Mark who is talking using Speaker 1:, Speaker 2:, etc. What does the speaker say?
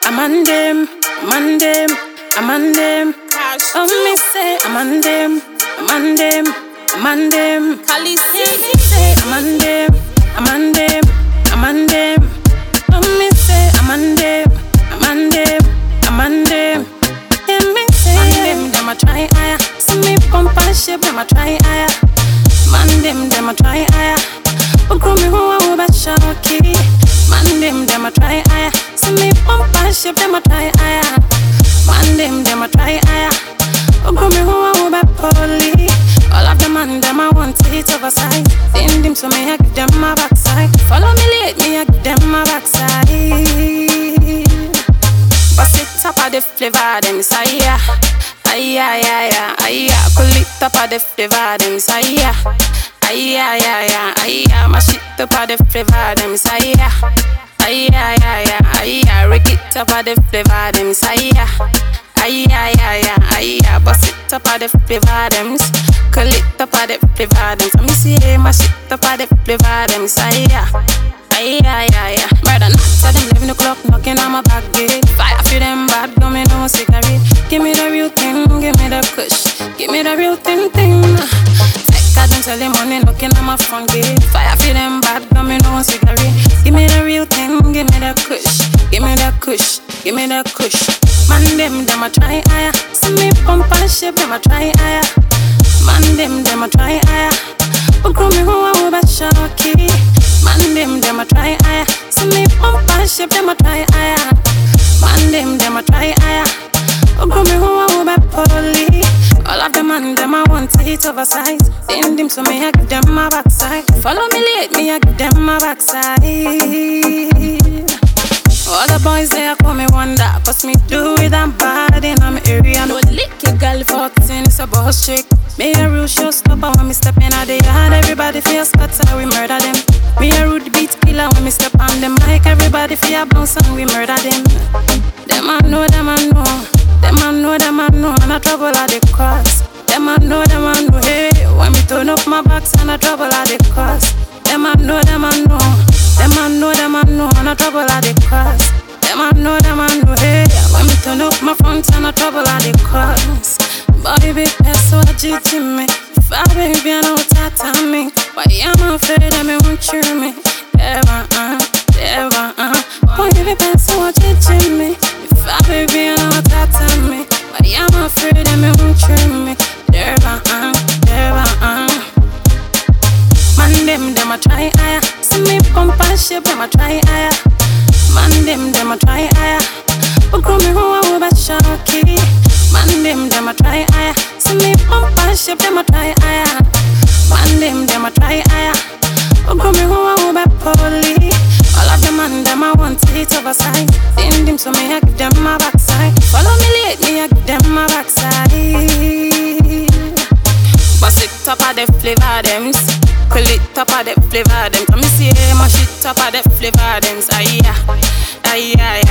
Speaker 1: I'm on them, I'm on them, I'm on them. Oh, me say I'm on them, I'm on them, I'm on them.
Speaker 2: Kali
Speaker 1: say I'm on them, I'm on them, I'm on them. Oh, me say I'm on them, I'm on them, I'm on them. Yeah, me say them a try higher. See me pump and shape, them a try higher. Man, them a try higher. But grow me who I will bet Sharky. Man, them a try higher. See me pump and shape, them a try higher. Man, them a try higher. But grow me who I will bet Polly. All of them and them I want it oversized. Send them so me I give them my backside. Follow me late, me I give them my backside. Bust it up of the flavor, them say yeah. Ay, ay, ay, ay, ay, ay. Pull it up of the flavor, them say yeah. Ay, ay, ay, ay, ay, ay. Mash it up of the flavor, them say yeah. Ay, ay, ay, ay, ay, ay. Rick it up of the flavor, them say yeah. Ay, ay, ay, ay, ay, ay. Bust it up of the flavor, them. Pull it up of the flavor, them. So me say mash it up of the flavor, them say yeah. Ay, ay, ay, ay. Murder knots at them 11 o'clock, knocking on my back gate. Fire for them bad, got me no cigarette. Give me the real thing, give me the kush. Give me the real thing. Take out them selling money, knocking on my front gate. Fire for them bad, got me no cigarette. Give me the real thing, give me the kush. Give me the kush, give me the kush. Man, them a try higher. See me pump and shape, them a try higher. Man, them a try higher. But grow me who I will bet Sharky. Man, them a try higher. See me pump and shape, them a try higher. Man, them a try higher. But grow me who I will bet Polly. All of them and them I want it oversized. Send them so me I give them my backside. Follow me late, me I give them my backside. All the boys they call me wonder, cause me do it and bad in my area. No lick your girl 14, it's a boss trick. Me a real showstopper when me step in at the yard. Everybody feel scatter, we murder them. Me a rude beat killer when me step on the mic. Everybody feel bounce and we murder them. Them I know, them I know. Them I know, them I know. And I trouble at the cause. Them I know, hey. When me turn up my box and I trouble at the cause. Them I know, them I know. Them I know, and I trouble at the cause. Them I know, hey. When me turn up my front and I trouble at the cause. Boy, big pest so agitated me. If I baby, I know that I mean. Why I'm afraid that me won't cheer me. Never, Boy, big pest so agitated me. If I baby, I know that I mean. Why I'm afraid that me won't cheer me. Never, Man, them a try higher. See me pump and shape, them a try higher. Man, them a try higher. But grow me who I will bet Sharky. Man, them a try higher. See me pump and shape, them a try higher. Man, them a try higher. But grow me who I will bet Polly. All of them and them I want it oversized. Send them so me I give them my backside. Follow me late, me I give them my backside. Bust it up of the flavor, them. Pull it up of the flavor, them. Come see, mash it up of the flavor, them. Ay, ay, ay,